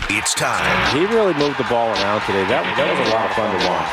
It's time. He really moved the ball around today. That was a lot of fun to watch.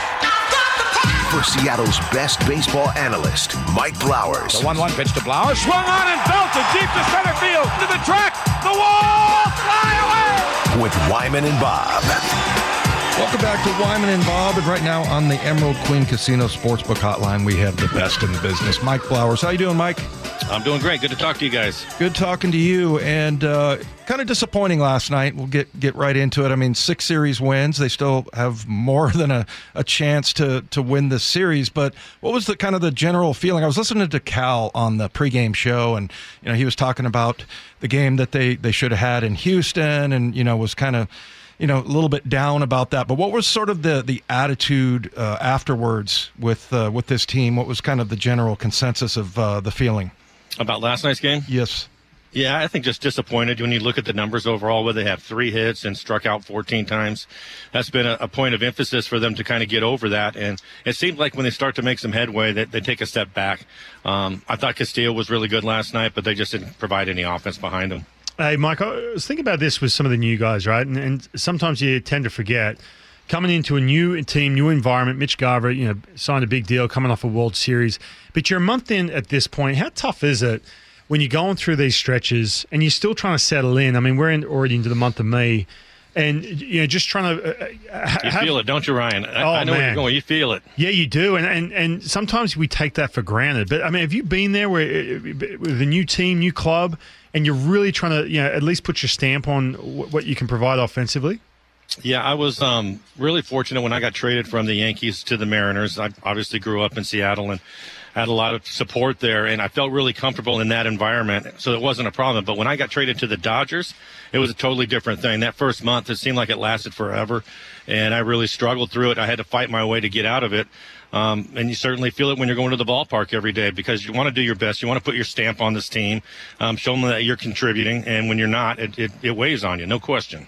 For Seattle's best baseball analyst, Mike Blowers. The 1-1 pitch to Blowers. Swung on and belted deep to center field. To the track. The wall. Fly away. With Wyman and Bob. Welcome back to Wyman and Bob. And right now on the Emerald Queen Casino Sportsbook Hotline, we have the best in the business, Mike Blowers. How you doing, Mike? I'm doing great. Good to talk to you guys. Good talking to you. And kind of disappointing last night. We'll get right into it. I mean, 6 series wins. They still have more than a chance to win this series. But what was the kind of the general feeling? I was listening to Cal on the pregame show, and he was talking about the game that they should have had in Houston, and was kind of a little bit down about that. But what was sort of the attitude afterwards with this team? What was kind of the general consensus of the feeling? About last night's game? Yes. Yeah, I think just disappointed when you look at the numbers overall, where they have 3 hits and struck out 14 times. That's been a point of emphasis for them to kind of get over that. And it seemed like when they start to make some headway, that they take a step back. I thought Castillo was really good last night, but they just didn't provide any offense behind him. Hey, Mike, I was thinking about this with some of the new guys, right? And sometimes you tend to forget. Coming into a new team, new environment, Mitch Garver, signed a big deal coming off a World Series. But you're a month in at this point. How tough is it when you're going through these stretches and you're still trying to settle in? I mean, we're already into the month of May, and just trying to you feel it, don't you, Ryan? I know where you're going. You feel it. Yeah, you do, and sometimes we take that for granted. But I mean, have you been there with a new team, new club, and you're really trying to at least put your stamp on what you can provide offensively? Yeah, I was really fortunate when I got traded from the Yankees to the Mariners. I obviously grew up in Seattle and had a lot of support there, and I felt really comfortable in that environment, so it wasn't a problem. But when I got traded to the Dodgers, it was a totally different thing. That first month, it seemed like it lasted forever, and I really struggled through it. I had to fight my way to get out of it. And you certainly feel it when you're going to the ballpark every day, because you want to do your best. You want to put your stamp on this team, show them that you're contributing, and when you're not, it weighs on you, no question.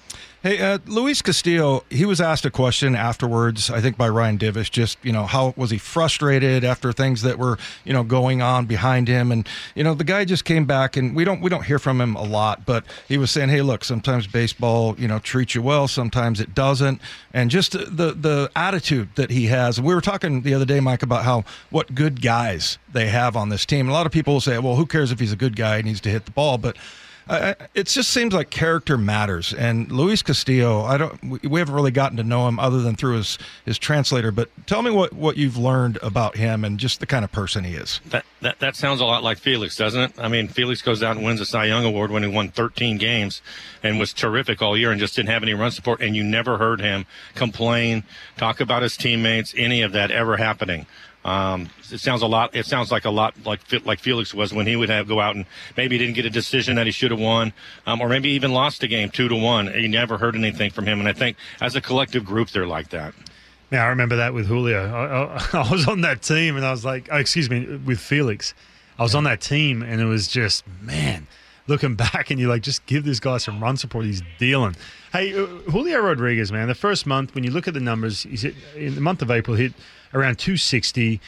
Hey, Luis Castillo, he was asked a question afterwards, I think by Ryan Divish, just, how was he frustrated after things that were, going on behind him? And, the guy just came back, and we don't hear from him a lot, but he was saying, hey, look, sometimes baseball, treats you well, sometimes it doesn't. And just the attitude that he has. And we were talking the other day, Mike, about what good guys they have on this team. And a lot of people will say, well, who cares if he's a good guy, he needs to hit the ball. But it just seems like character matters, and Luis Castillo, we haven't really gotten to know him other than through his translator. But tell me what you've learned about him and just the kind of person he is. That sounds a lot like Felix, doesn't it? I mean, Felix goes out and wins the Cy Young Award when he won 13 games and was terrific all year and just didn't have any run support, and you never heard him complain, talk about his teammates, any of that ever happening. It sounds like a lot like Felix was when he would go out and maybe didn't get a decision that he should have won, or maybe even lost a game 2-1. You never heard anything from him, and I think as a collective group, they're like that. Yeah, I remember that with Julio. I was on that team, and I was like, with Felix. I was on that team, and it was just, man, looking back, and you're like, just give this guy some run support. He's dealing. Hey, Julio Rodriguez, man, the first month, when you look at the numbers, he's in the month of April, hit around 260.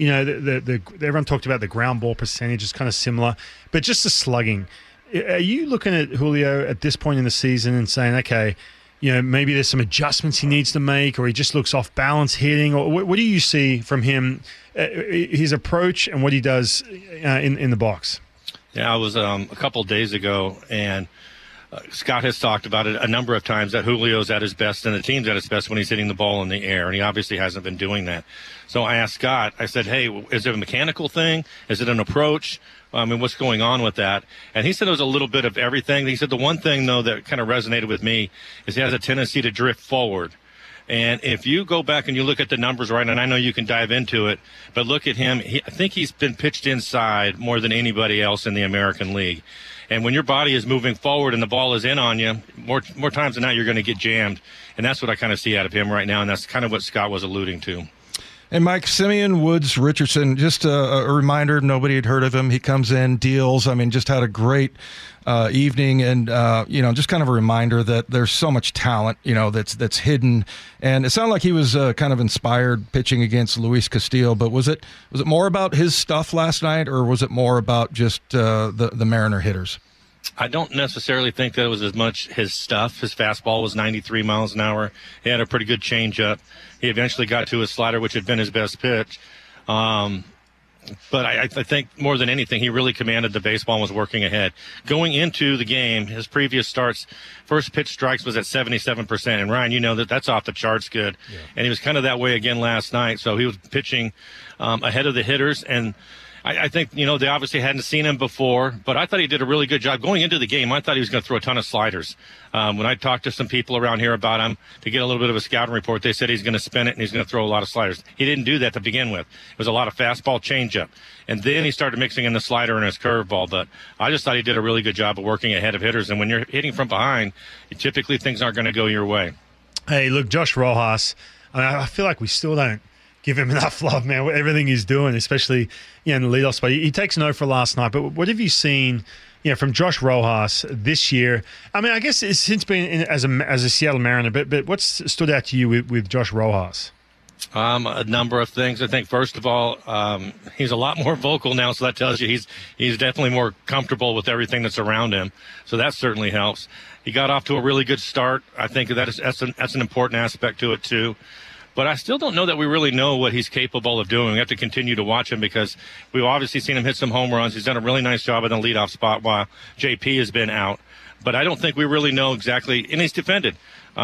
Everyone talked about the ground ball percentage is kind of similar, but just the slugging. Are you looking at Julio at this point in the season and saying, okay, maybe there's some adjustments he needs to make, or he just looks off balance hitting, or what do you see from him, his approach and what he does in the box? Yeah, I was a couple of days ago, and Scott has talked about it a number of times that Julio's at his best and the team's at his best when he's hitting the ball in the air, and he obviously hasn't been doing that. So I asked Scott, I said, hey, is it a mechanical thing? Is it an approach? What's going on with that? And he said it was a little bit of everything. He said the one thing, though, that kind of resonated with me is he has a tendency to drift forward. And if you go back and you look at the numbers, right, and I know you can dive into it, but look at him. I think he's been pitched inside more than anybody else in the American League. And when your body is moving forward and the ball is in on you, more times than not, you're going to get jammed. And that's what I kind of see out of him right now, and that's kind of what Scott was alluding to. And Mike, Simeon Woods Richardson, just a reminder, nobody had heard of him. He comes in, deals. Just had a great evening, and just kind of a reminder that there's so much talent, that's hidden. And it sounded like he was kind of inspired pitching against Luis Castillo. But was it more about his stuff last night, or was it more about just the Mariner hitters? I don't necessarily think that it was as much his stuff. His fastball was 93 miles an hour. He had a pretty good changeup. He eventually got to his slider, which had been his best pitch. But I think more than anything, he really commanded the baseball and was working ahead. Going into the game, his previous starts, first pitch strikes was at 77%. And, Ryan, you know that's off the charts good. Yeah. And he was kind of that way again last night. So he was pitching ahead of the hitters. And I think, they obviously hadn't seen him before, but I thought he did a really good job. Going into the game, I thought he was going to throw a ton of sliders. When I talked to some people around here about him to get a little bit of a scouting report, they said he's going to spin it and he's going to throw a lot of sliders. He didn't do that to begin with. It was a lot of fastball changeup. And then he started mixing in the slider and his curveball. But I just thought he did a really good job of working ahead of hitters. And when you're hitting from behind, typically things aren't going to go your way. Hey, look, Josh Rojas, I feel like we still don't give him enough love, man. Everything he's doing, especially in the leadoff spot. He takes no for last night. But what have you seen, from Josh Rojas this year? I mean, I guess it's since being as a Seattle Mariner. But what's stood out to you with Josh Rojas? A number of things. I think first of all, he's a lot more vocal now, so that tells you he's definitely more comfortable with everything that's around him. So that certainly helps. He got off to a really good start. I think that's an important aspect to it too. But I still don't know that we really know what he's capable of doing. We have to continue to watch him because we've obviously seen him hit some home runs. He's done a really nice job in the leadoff spot while JP has been out. But I don't think we really know exactly, and he's defended.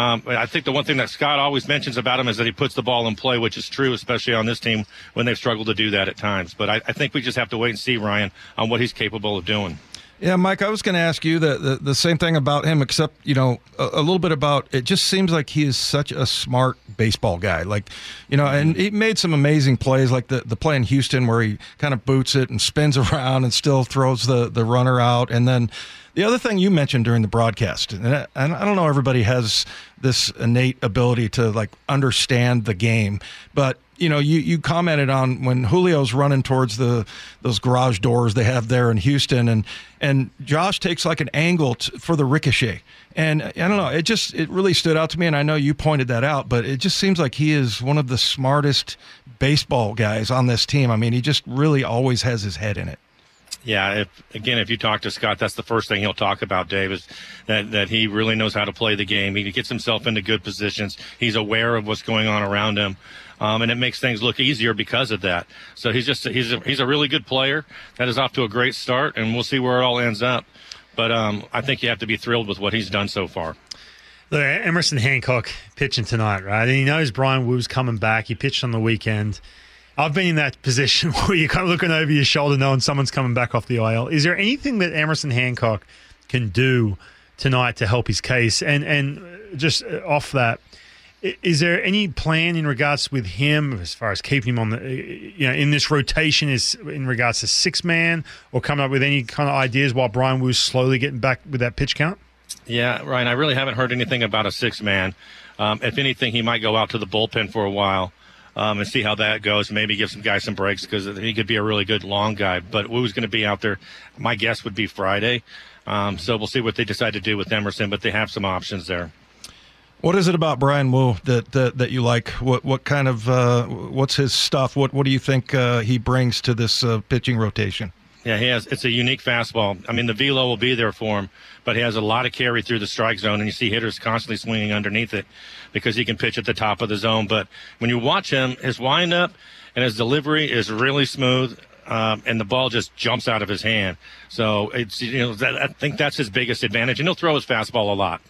I think the one thing that Scott always mentions about him is that he puts the ball in play, which is true, especially on this team when they've struggled to do that at times. But I think we just have to wait and see, Ryan, on what he's capable of doing. Yeah, Mike, I was going to ask you the same thing about him, except, a little bit about it just seems like he is such a smart baseball guy. Like, and he made some amazing plays, like the play in Houston where he kind of boots it and spins around and still throws the runner out. And then the other thing you mentioned during the broadcast, and I don't know, everybody has this innate ability to, understand the game, but you commented on when Julio's running towards those garage doors they have there in Houston, and Josh takes an angle for the ricochet. And I don't know, it really stood out to me, and I know you pointed that out, but it just seems like he is one of the smartest baseball guys on this team. I mean, he just really always has his head in it. Yeah, if you talk to Scott, that's the first thing he'll talk about, Dave, is that he really knows how to play the game. He gets himself into good positions. He's aware of what's going on around him, and it makes things look easier because of that. So he's a really good player. That is off to a great start, and we'll see where it all ends up. But I think you have to be thrilled with what he's done so far. Look, Emerson Hancock pitching tonight, right? And he knows Brian Woo's coming back. He pitched on the weekend. I've been in that position where you're kind of looking over your shoulder knowing someone's coming back off the IL. Is there anything that Emerson Hancock can do tonight to help his case? And just off that, is there any plan in regards with him as far as keeping him on the, in this rotation is in regards to six-man, or coming up with any kind of ideas while Brian Woo's slowly getting back with that pitch count? Yeah, Ryan, I really haven't heard anything about a six-man. If anything, he might go out to the bullpen for a while. And see how that goes, and maybe give some guys some breaks because he could be a really good long guy. But Woo's going to be out there. My guess would be Friday. So we'll see what they decide to do with Emerson, but they have some options there. What is it about Brian Woo that you like? What kind of what's his stuff? What do you think he brings to this pitching rotation? Yeah, he has. It's a unique fastball. I mean, the velo will be there for him, but he has a lot of carry through the strike zone, and you see hitters constantly swinging underneath it because he can pitch at the top of the zone. But when you watch him, his windup and his delivery is really smooth, and the ball just jumps out of his hand. So it's I think that's his biggest advantage, and he'll throw his fastball a lot.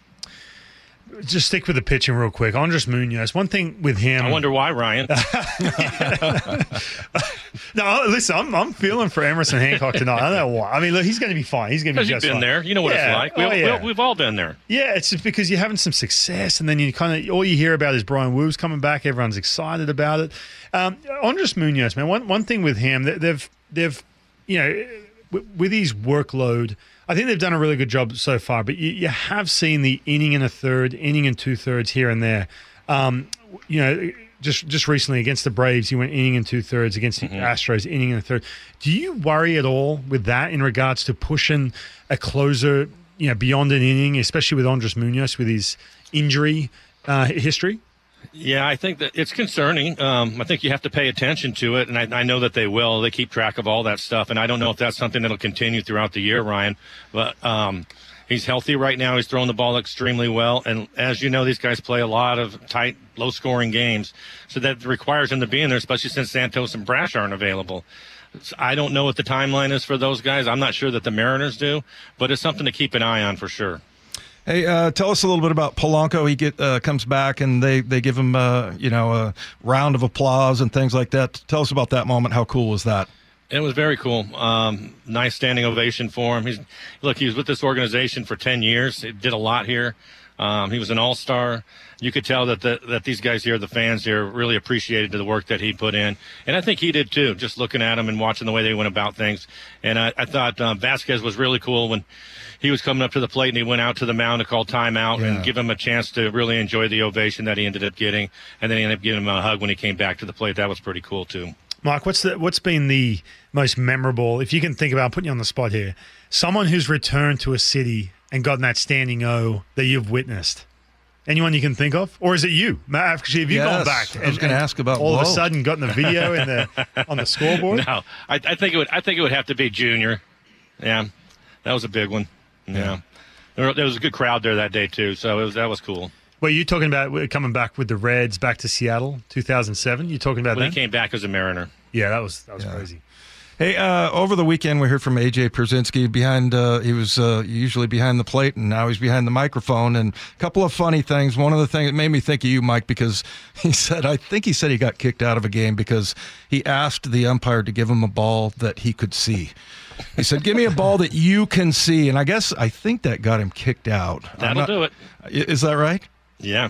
Just stick with the pitching real quick. Andres Munoz, one thing with him. I wonder why, Ryan. No, listen, I'm feeling for Emerson Hancock tonight. I don't know why. I mean, look, he's going to be fine. He's going to be just fine. You've been there. You know what it's like. We've all been there. Yeah, it's just because you're having some success, and then you kind of all you hear about is Brian Woo's coming back. Everyone's excited about it. Andres Munoz, man, one thing with him, they've with his workload, I think they've done a really good job so far, but you have seen the inning and a third, inning and two-thirds here and there. Just recently against the Braves, he went inning and two-thirds. Against the Astros, inning and a third. Do you worry at all with that in regards to pushing a closer, beyond an inning, especially with Andres Munoz with his injury history? Yeah, I think that it's concerning. I think you have to pay attention to it, and I know that they will. They keep track of all that stuff, and I don't know if that's something that'll continue throughout the year, Ryan. But he's healthy right now. He's throwing the ball extremely well, and as you know, these guys play a lot of tight, low-scoring games, so that requires him to be in there, especially since Santos and Brash aren't available. I don't know what the timeline is for those guys. I'm not sure that the Mariners do, but it's something to keep an eye on for sure. Hey, tell us a little bit about Polanco. He comes back and they give him a round of applause and things like that. Tell us about that moment. How cool was that? It was very cool. Nice standing ovation for him. He was with this organization for 10 years. He did a lot here. He was an all-star. You could tell that these guys here, the fans here, really appreciated the work that he put in. And I think he did too, just looking at him and watching the way they went about things. And I thought Vasquez was really cool when he was coming up to the plate and he went out to the mound to call timeout and give him a chance to really enjoy the ovation that he ended up getting. And then he ended up giving him a hug when he came back to the plate. That was pretty cool too. Mike, what's been the most memorable, if you can think about, putting you on the spot here, someone who's returned to a city and gotten that standing O that you've witnessed? Anyone you can think of? Or is it you? Actually, have you gone back? I was going to ask about all Blow. of a sudden gotten the video on the scoreboard? No, I think it would have to be Junior. Yeah, that was a big one. Yeah. There was a good crowd there that day too, so that was cool. Well, you talking about coming back with the Reds back to Seattle, 2007? You talking about when that? He came back as a Mariner. Yeah, that was crazy. Hey, over the weekend we heard from A.J. Pierzynski behind. He was usually behind the plate, and now he's behind the microphone. And a couple of funny things. One of the things that made me think of you, Mike, because I think he said he got kicked out of a game because he asked the umpire to give him a ball that he could see. He said, "Give me a ball that you can see," and I think that got him kicked out. That'll do it. Is that right? Yeah.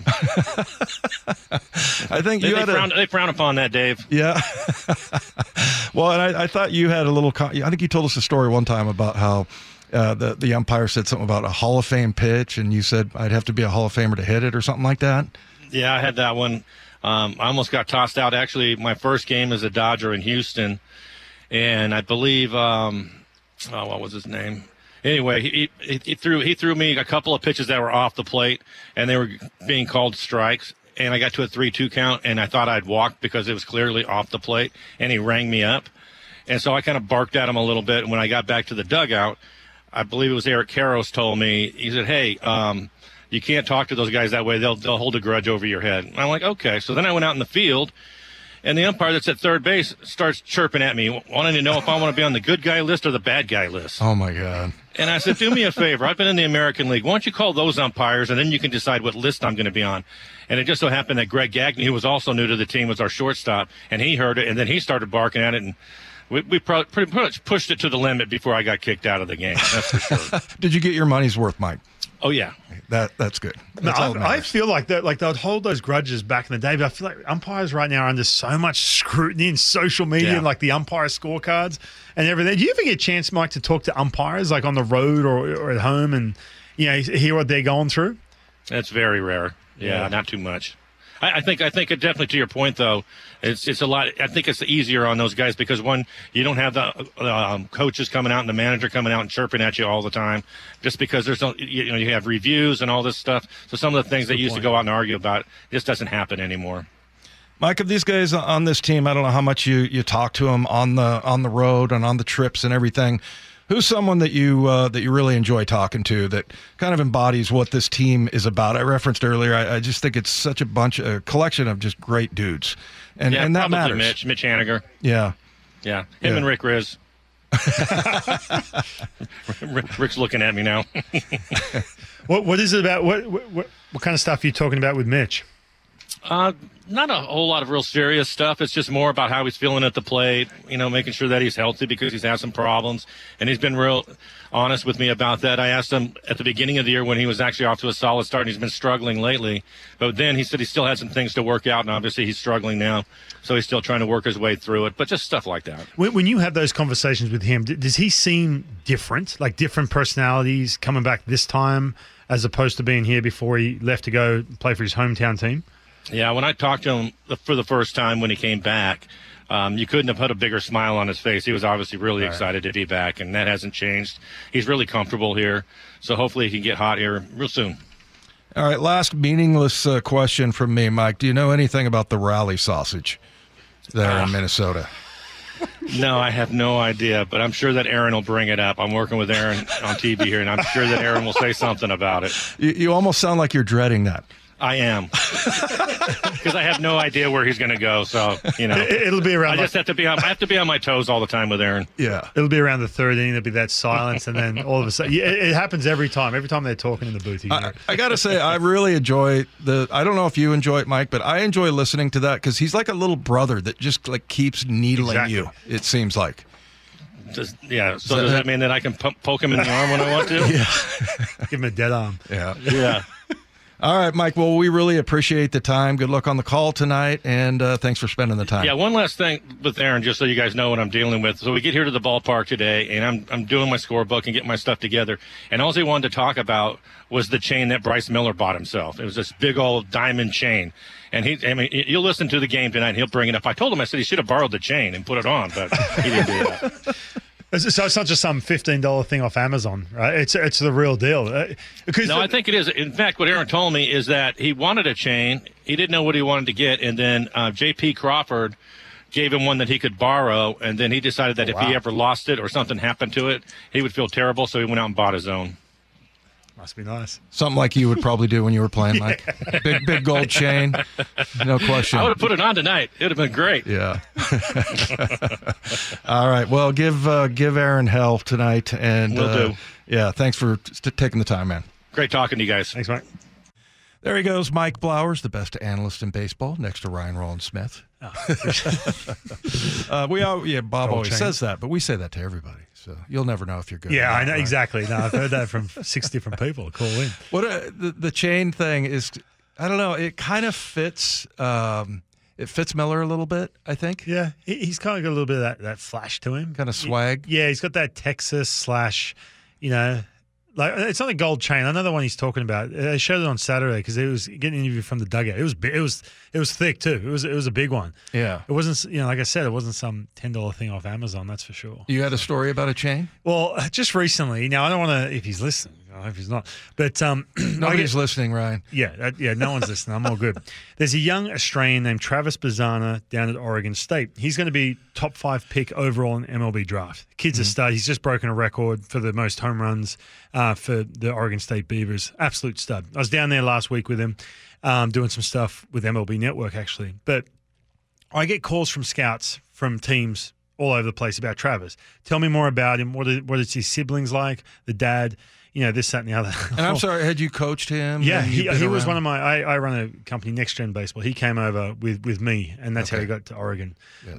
I think they frown upon that, Dave. Yeah. Well, and I thought you had a little. I think you told us a story one time about how the umpire said something about a Hall of Fame pitch, and you said I'd have to be a Hall of Famer to hit it or something like that. Yeah, I had that one. I almost got tossed out. Actually, my first game as a Dodger in Houston, and I believe what was his name? Anyway, he threw me a couple of pitches that were off the plate, and they were being called strikes. And I got to a 3-2 count, and I thought I'd walked because it was clearly off the plate, and he rang me up. And so I kind of barked at him a little bit. And when I got back to the dugout, I believe it was Eric Karros told me, he said, "Hey, you can't talk to those guys that way. They'll hold a grudge over your head." And I'm like, okay. So then I went out in the field, and the umpire that's at third base starts chirping at me, wanting to know if I want to be on the good guy list or the bad guy list. Oh, my God. And I said, do me a favor. I've been in the American League. Why don't you call those umpires, and then you can decide what list I'm going to be on. And it just so happened that Greg Gagne, who was also new to the team, was our shortstop, and he heard it, and then he started barking at it, and we pretty much pushed it to the limit before I got kicked out of the game. That's for sure. Did you get your money's worth, Mike? Oh, yeah. That's good. That's I feel like that. Like they'd hold those grudges back in the day, but I feel like umpires right now are under so much scrutiny in social media, and like the umpire scorecards and everything. Do you ever get a chance, Mike, to talk to umpires like on the road or at home, and hear what they're going through? That's very rare. Yeah, not too much. I think definitely to your point though, it's a lot. I think it's easier on those guys because one, you don't have the coaches coming out and the manager coming out and chirping at you all the time, just because there's you have reviews and all this stuff. So some of the things that used to go out and argue about just doesn't happen anymore. Mike, of these guys on this team, I don't know how much you talk to them on the road and on the trips and everything. Who's someone that you really enjoy talking to that kind of embodies what this team is about? I referenced earlier. I just think it's such a collection of just great dudes, and that matters. Mitch Haniger. Yeah. Him and Rick Riz. Rick's looking at me now. What is it about? What kind of stuff are you talking about with Mitch? Not a whole lot of real serious stuff. It's just more about how he's feeling at the plate, making sure that he's healthy because he's had some problems. And he's been real honest with me about that. I asked him at the beginning of the year when he was actually off to a solid start and he's been struggling lately. But then he said he still had some things to work out, and obviously he's struggling now. So he's still trying to work his way through it, but just stuff like that. When you have those conversations with him, does he seem different, like different personalities coming back this time as opposed to being here before he left to go play for his hometown team? Yeah, when I talked to him for the first time when he came back, you couldn't have put a bigger smile on his face. He was obviously really excited to be back, and that hasn't changed. He's really comfortable here, so hopefully he can get hot here real soon. All right, last meaningless question from me, Mike. Do you know anything about the Raleigh sausage there in Minnesota? No, I have no idea, but I'm sure that Aaron will bring it up. I'm working with Aaron on TV here, and I'm sure that Aaron will say something about it. You almost sound like you're dreading that. I am, because I have no idea where he's going to go. So It'll be around. I have to be on my toes all the time with Aaron. Yeah, It'll be around the third inning. There'll be that silence, and then all of a sudden, it happens every time. Every time they're talking in the booth. I got to say, I really enjoy I don't know if you enjoy it, Mike, but I enjoy listening to that because he's like a little brother that just like keeps needling you. It seems like. So does that mean that I can poke him in the arm when I want to? Yeah. Give him a dead arm. Yeah. Yeah. All right, Mike. Well, we really appreciate the time. Good luck on the call tonight, and thanks for spending the time. Yeah, one last thing with Aaron, just so you guys know what I'm dealing with. So we get here to the ballpark today, and I'm doing my scorebook and getting my stuff together. And all he wanted to talk about was the chain that Bryce Miller bought himself. It was this big old diamond chain. And you'll listen to the game tonight, and he'll bring it up. I told him, I said he should have borrowed the chain and put it on, but he didn't do that. So it's not just some $15 thing off Amazon, right? It's the real deal. I think it is. In fact, what Aaron told me is that he wanted a chain. He didn't know what he wanted to get, and then J.P. Crawford gave him one that he could borrow, and then he decided that if he ever lost it or something happened to it, he would feel terrible, so he went out and bought his own. Must be nice. Something like you would probably do when you were playing, Mike. Yeah. Big gold chain, no question. I would have put it on tonight. It would have been great. Yeah. All right. Well, give Aaron hell tonight, and will do. Yeah. Thanks for taking the time, man. Great talking to you guys. Thanks, Mike. There he goes, Mike Blowers, the best analyst in baseball, next to Ryan Rollins-Smith. Bob always says that, but we say that to everybody. So you'll never know if you're good. Yeah, I know right? Exactly. No, I've heard that from 6 different people. Call in. What the chain thing is, I don't know. It kind of fits. It fits Miller a little bit, I think. Yeah, he's kind of got a little bit of that flash to him. Kind of swag. He's got that Texas / like it's not a gold chain. I know the one he's talking about. I showed it on Saturday because it was getting an interview from the dugout. It was thick too. It was a big one. Yeah. It wasn't like I said, it wasn't some $10 thing off Amazon. That's for sure. You had a story about a chain? Well, just recently. Now I don't want to. If he's listening, I hope he's not. But nobody's listening, Ryan. Yeah. No one's listening. I'm all good. There's a young Australian named Travis Bazzana down at Oregon State. He's going to be top 5 pick overall in MLB draft. Kid's a stud. He's just broken a record for the most home runs for the Oregon State Beavers. Absolute stud. I was down there last week with him doing some stuff with MLB Network, actually. But I get calls from scouts from teams all over the place about Travis. Tell me more about him. What is his siblings like? The dad? This, that, and the other. And I'm sorry, had you coached him? Yeah, he was one of my. I run a company, Next Gen Baseball. He came over with me, and that's how he got to Oregon. Yes.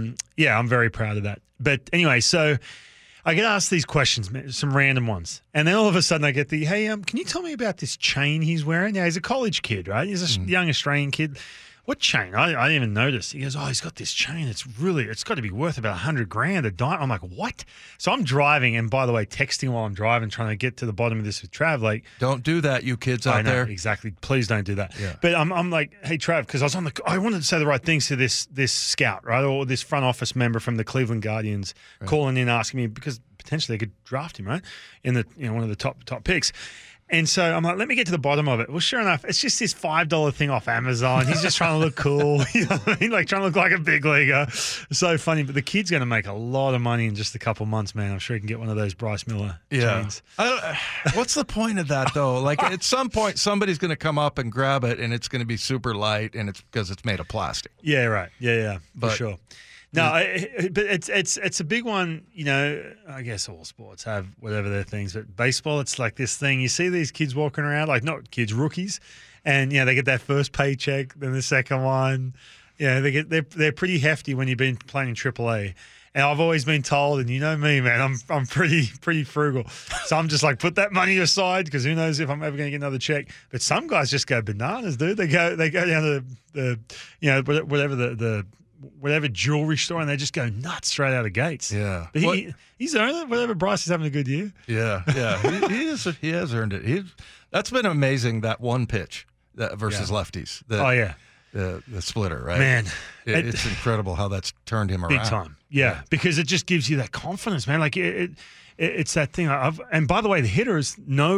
I'm very proud of that. But anyway, so I get asked these questions, some random ones, and then all of a sudden I get hey, can you tell me about this chain he's wearing? Now he's a college kid, right? He's a young Australian kid. What chain? I didn't even notice. He goes, he's got this chain. It's got to be worth about $100,000 a diamond. I'm like, what? So I'm driving, and by the way, texting while I'm driving, trying to get to the bottom of this with Trav. Like, don't do that, you kids out there. Exactly. Please don't do that. Yeah. But I'm like, hey, Trav, because I wanted to say the right things to this scout, right, or this front office member from the Cleveland Guardians calling in asking me because potentially they could draft him, right, in the one of the top picks. And so I'm like, let me get to the bottom of it. Well, sure enough, it's just this $5 thing off Amazon. He's just trying to look cool. You know what I mean? Like trying to look like a big leaguer. So funny. But the kid's going to make a lot of money in just a couple months, man. I'm sure he can get one of those Bryce Miller chains. What's the point of that, though? Like at some point, somebody's going to come up and grab it, and it's going to be super light, and it's because it's made of plastic. Yeah, right. Yeah, for sure. No, but it's a big one. I guess all sports have whatever their things, but baseball, it's like this thing. You see these kids walking around, like not kids, rookies, and they get that first paycheck, then the second one. Yeah, they're pretty hefty when you've been playing in AAA. And I've always been told, and you know me, man, I'm pretty frugal. So I'm just like, put that money aside because who knows if I'm ever going to get another check. But some guys just go bananas, dude. They go down to the whatever jewelry store, and they just go nuts straight out of gates. Yeah. But he's earned it. Whatever, Bryce is having a good year. Yeah. He has earned it. That's been amazing, that one pitch versus lefties. The splitter, right? Man. It's incredible how that's turned him around. Big time. Yeah, because it just gives you that confidence, man. Like it's that thing. And by the way, the hitters know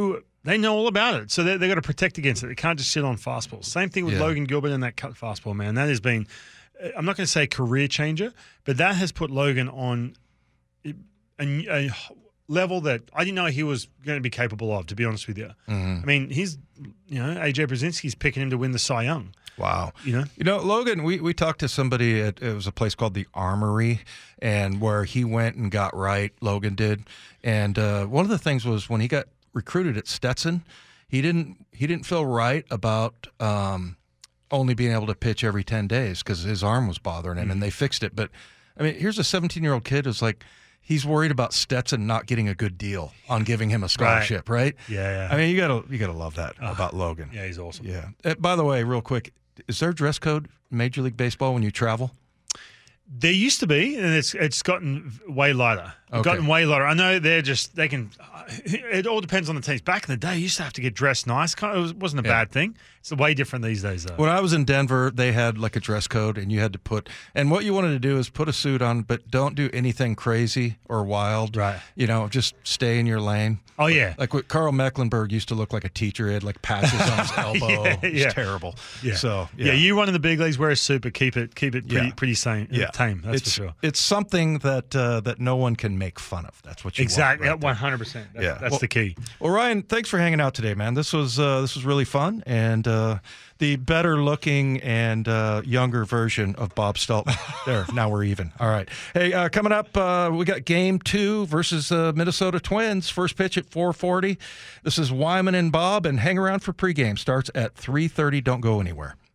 They know all about it, so they've got to protect against it. They can't just sit on fastballs. Same thing with Logan Gilbert and that cut fastball, man. That has been, I'm not going to say a career changer, but that has put Logan on a level that I didn't know he was going to be capable of, to be honest with you. Mm-hmm. I mean, AJ Brzezinski's picking him to win the Cy Young. Wow. Logan, we talked to somebody it was a place called the Armory, and where he went and got right, Logan did. And one of the things was when he got recruited at Stetson, he didn't feel right about only being able to pitch every 10 days because his arm was bothering him, and they fixed it. But, I mean, here's a 17-year-old kid who's like, he's worried about Stetson not getting a good deal on giving him a scholarship, right? Yeah. I mean, you gotta love that about Logan. Yeah, he's awesome. Yeah. By the way, real quick, is there a dress code in Major League Baseball when you travel? There used to be, and it's gotten way lighter. Okay. I know they can. It all depends on the teams. Back in the day, you used to have to get dressed nice. It wasn't a bad thing. It's way different these days, though. When I was in Denver, they had like a dress code, and you had to put. And what you wanted to do is put a suit on, but don't do anything crazy or wild. Right. Just stay in your lane. Oh yeah. Like what Carl Mecklenburg used to look like a teacher. He had like patches on his elbow. It's terrible. Yeah. So you run in the big leagues, wear a suit, but keep it pretty sane. Yeah. Tame. That's for sure. It's something that no one can make fun of. That's what you exactly. want. Right 100%. That's the key. Well, Ryan, thanks for hanging out today, man. This was really fun, and the better looking and younger version of Bob Stelton. There, now we're even. All right. Hey, coming up, we got Game 2 versus Minnesota Twins. First pitch at 4:40. This is Wyman and Bob, and hang around for pregame. Starts at 3:30. Don't go anywhere.